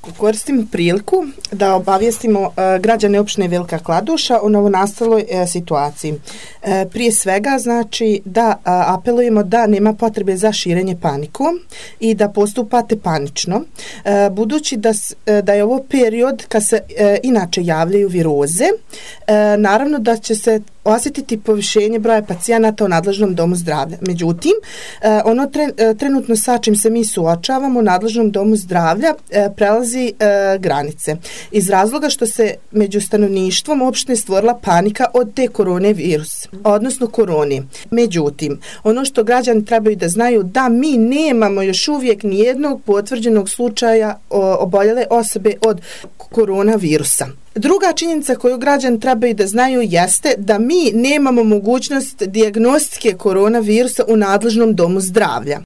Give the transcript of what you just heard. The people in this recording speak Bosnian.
koristim priliku da obavijestimo građane opštine Velika Kladuša o novonastaloj situaciji. Prije svega, znači, da apelujemo da nema potrebe za širenje panikom i da postupate panično, budući da je ovo period kad se inače javljaju viroze. Naravno da će se osjetiti povišenje broja pacijenata u nadležnom domu zdravlja. Međutim, ono trenutno sa čim se mi suočavamo u nadležnom domu zdravlja prelazi granice. Iz razloga što se među stanovništvom opštine stvorila panika od te korone virus, odnosno korone. Međutim, ono što građani trebaju da znaju da mi nemamo još uvijek nijednog potvrđenog slučaja oboljele osobe od koronavirusa. Druga činjenica koju građani trebaju da znaju jeste da mi nemamo mogućnost dijagnostike koronavirusa u nadležnom domu zdravlja.